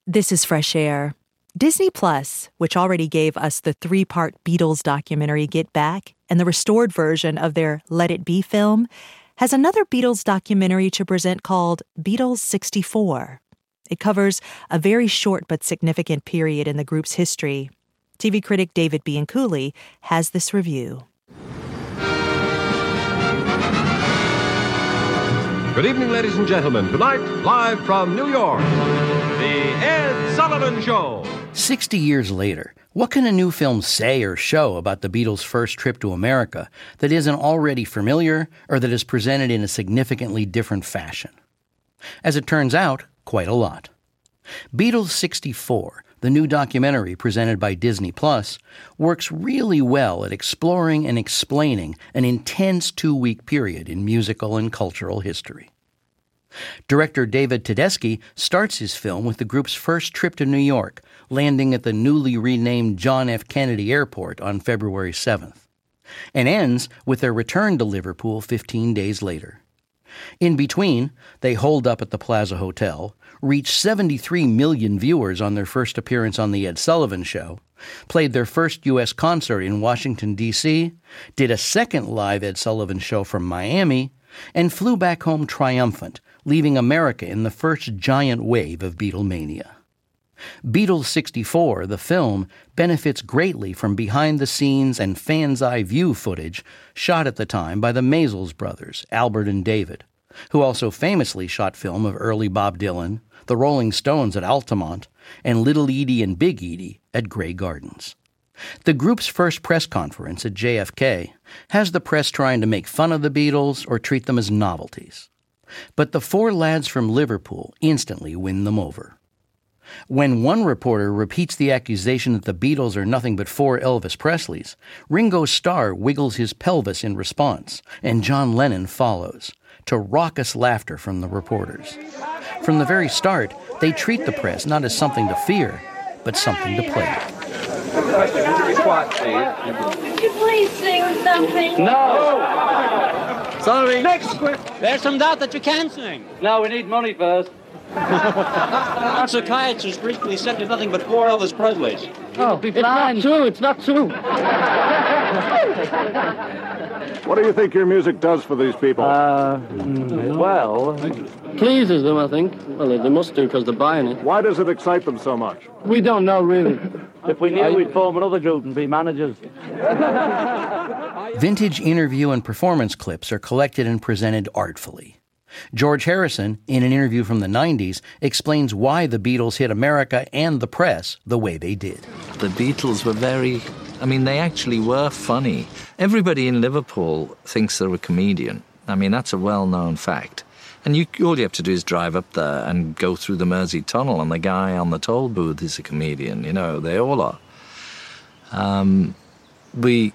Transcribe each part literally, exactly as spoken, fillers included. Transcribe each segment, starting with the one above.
This is Fresh Air. Disney Plus, which already gave us the three-part Beatles documentary Get Back and the restored version of their Let It Be film, has another Beatles documentary to present called Beatles sixty-four. It covers a very short but significant period in the group's history. T V critic David Bianculli has this review. Good evening, ladies and gentlemen. Tonight, live from New York, The Ed Sullivan Show. Sixty years later, what can a new film say or show about the Beatles' first trip to America that isn't already familiar or that is presented in a significantly different fashion? As it turns out, quite a lot. Beatles sixty-four, the new documentary presented by Disney Plus, works really well at exploring and explaining an intense two-week period in musical and cultural history. Director David Tedeschi starts his film with the group's first trip to New York, landing at the newly renamed John F. Kennedy Airport on February seventh, and ends with their return to Liverpool fifteen days later. In between, they holed up at the Plaza Hotel, reached seventy-three million viewers on their first appearance on The Ed Sullivan Show, played their first U S concert in Washington, D C, did a second live Ed Sullivan Show from Miami, and flew back home triumphant, leaving America in the first giant wave of Beatlemania. Beatles sixty-four, the film, benefits greatly from behind-the-scenes and fans-eye view footage shot at the time by the Maysles brothers, Albert and David, who also famously shot film of early Bob Dylan, the Rolling Stones at Altamont, and Little Edie and Big Edie at Grey Gardens. The group's first press conference at J F K has the press trying to make fun of the Beatles or treat them as novelties. But the four lads from Liverpool instantly win them over. When one reporter repeats the accusation that the Beatles are nothing but four Elvis Presleys, Ringo Starr wiggles his pelvis in response, and John Lennon follows, to raucous laughter from the reporters. From the very start, they treat the press not as something to fear, but something to play with. Could you please sing something? No! Sorry. Next! There's some doubt that you can sing. No, we need money first. Our psychiatrist recently said there's nothing but four Elvis Presleys. Oh, it's not true. It's not true. What do you think your music does for these people? Uh, mm, well, pleases them, I think. Well, they must do because they're buying it. Why does it excite them so much? We don't know, really. If we knew, I... we'd form another group and be managers. Vintage interview and performance clips are collected and presented artfully. George Harrison, in an interview from the nineties, explains why the Beatles hit America and the press the way they did. The Beatles were very... I mean, they actually were funny. Everybody in Liverpool thinks they're a comedian. I mean, that's a well-known fact. And you, all you have to do is drive up there and go through the Mersey Tunnel, and the guy on the toll booth is a comedian. You know, they all are. Um, we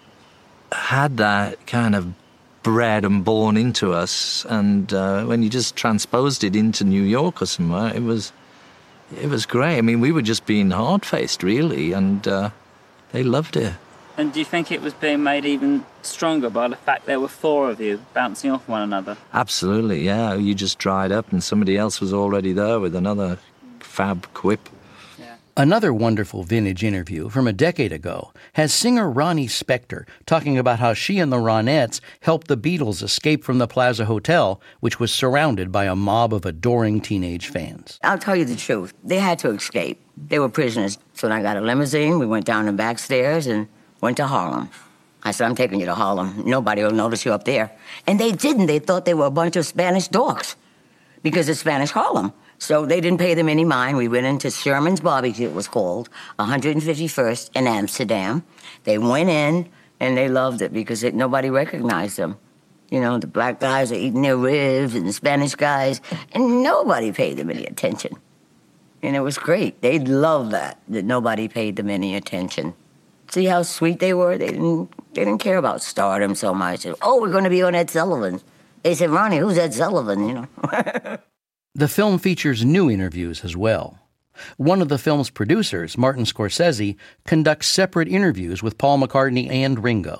had that kind of bred and born into us, and uh, when you just transposed it into New York or somewhere, it was it was great. I mean, we were just being hard-faced, really, and uh, they loved it. And do you think it was being made even stronger by the fact there were four of you bouncing off one another? Absolutely, yeah. You just dried up and somebody else was already there with another fab quip. Another wonderful vintage interview from a decade ago has singer Ronnie Spector talking about how she and the Ronettes helped the Beatles escape from the Plaza Hotel, which was surrounded by a mob of adoring teenage fans. I'll tell you the truth. They had to escape. They were prisoners. So I got a limousine. We went down the back stairs and went to Harlem. I said, I'm taking you to Harlem. Nobody will notice you up there. And they didn't. They thought they were a bunch of Spanish dorks because it's Spanish Harlem. So they didn't pay them any mind. We went into Sherman's Barbecue, it was called, one hundred fifty-first in Amsterdam. They went in, and they loved it because it, nobody recognized them. You know, the black guys are eating their ribs, and the Spanish guys, and nobody paid them any attention. And it was great. They loved that, that nobody paid them any attention. See how sweet they were? They didn't, they didn't care about stardom so much. Oh, we're going to be on Ed Sullivan. They said, Ronnie, who's Ed Sullivan, you know? The film features new interviews as well. One of the film's producers, Martin Scorsese, conducts separate interviews with Paul McCartney and Ringo.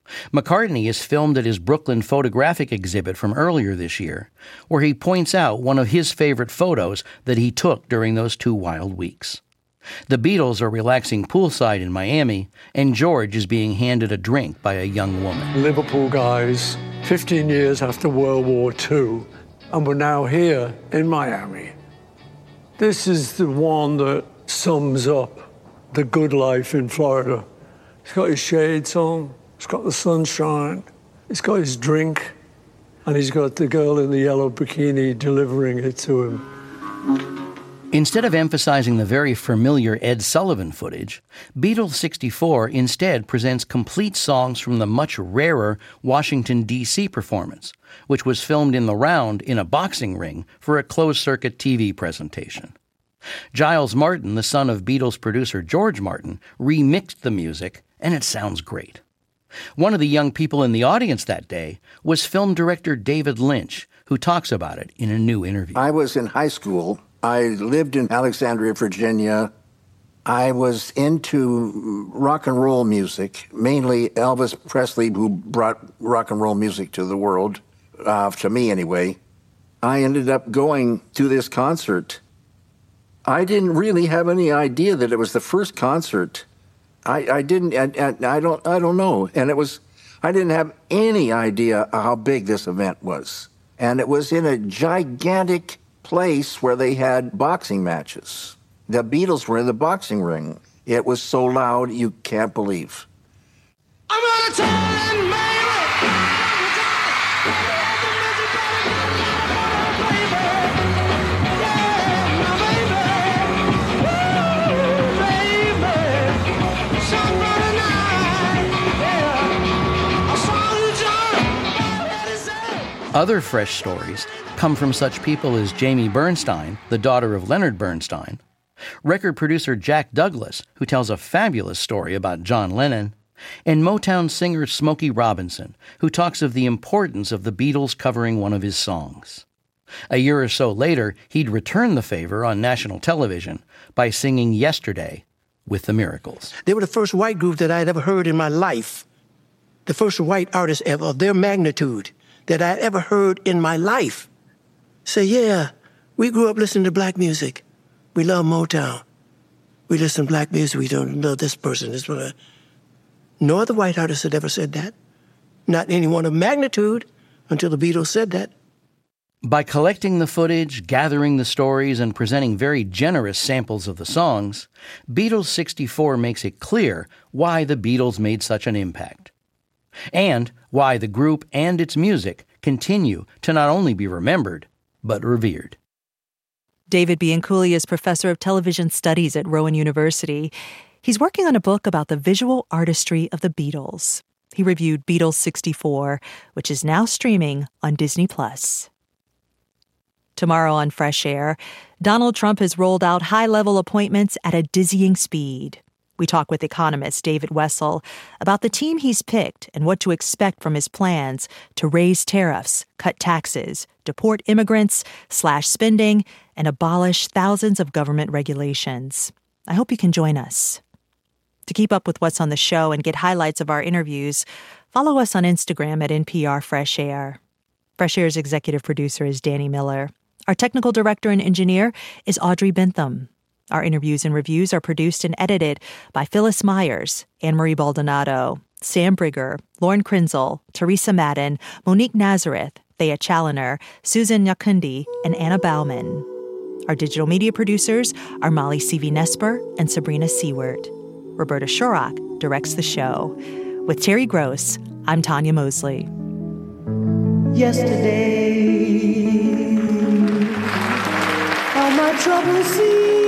McCartney is filmed at his Brooklyn photographic exhibit from earlier this year, where he points out one of his favorite photos that he took during those two wild weeks. The Beatles are relaxing poolside in Miami, and George is being handed a drink by a young woman. Liverpool guys, fifteen years after World War Two, and we're now here in Miami. This is the one that sums up the good life in Florida. He's got his shades on, he's got the sunshine, he's got his drink, and he's got the girl in the yellow bikini delivering it to him. Instead of emphasizing the very familiar Ed Sullivan footage, Beatles sixty-four instead presents complete songs from the much rarer Washington, D C performance, which was filmed in the round in a boxing ring for a closed-circuit T V presentation. Giles Martin, the son of Beatles producer George Martin, remixed the music, and it sounds great. One of the young people in the audience that day was film director David Lynch, who talks about it in a new interview. I was in high school. I lived in Alexandria, Virginia. I was into rock and roll music, mainly Elvis Presley, who brought rock and roll music to the world, uh, to me anyway. I ended up going to this concert. I didn't really have any idea that it was the first concert. I, I didn't, I, I don't, I don't know. And it was, I didn't have any idea how big this event was. And it was in a gigantic place where they had boxing matches. The Beatles were in the boxing ring. It was so loud you can't believe. I'm gonna tell you, Other fresh stories come from such people as Jamie Bernstein, the daughter of Leonard Bernstein, record producer Jack Douglas, who tells a fabulous story about John Lennon, and Motown singer Smokey Robinson, who talks of the importance of the Beatles covering one of his songs. A year or so later, he'd return the favor on national television by singing Yesterday with the Miracles. They were the first white group that I had ever heard in my life, the first white artist ever of their magnitude that I had ever heard in my life. Say, yeah, we grew up listening to black music. We love Motown. We listen to black music. We don't love this person. This one. No other white artist had ever said that. Not anyone of magnitude until the Beatles said that. By collecting the footage, gathering the stories, and presenting very generous samples of the songs, Beatles sixty-four makes it clear why the Beatles made such an impact. And why the group and its music continue to not only be remembered, but revered. David Bianculi is professor of television studies at Rowan University. He's working on a book about the visual artistry of the Beatles. He reviewed Beatles sixty-four, which is now streaming on Disney Plus. Tomorrow on Fresh Air, Donald Trump has rolled out high-level appointments at a dizzying speed. We talk with economist David Wessel about the team he's picked and what to expect from his plans to raise tariffs, cut taxes, deport immigrants, slash spending, and abolish thousands of government regulations. I hope you can join us. To keep up with what's on the show and get highlights of our interviews, follow us on Instagram at N P R Fresh Air. Fresh Air's executive producer is Danny Miller. Our technical director and engineer is Audrey Bentham. Our interviews and reviews are produced and edited by Phyllis Myers, Anne-Marie Baldonado, Sam Brigger, Lauren Krenzel, Teresa Madden, Monique Nazareth, Thea Challoner, Susan Nyakundi, and Anna Bauman. Our digital media producers are Molly C V Nesper and Sabrina Seward. Roberta Shorrock directs the show. With Terry Gross, I'm Tanya Mosley. Yesterday, all my troubles seem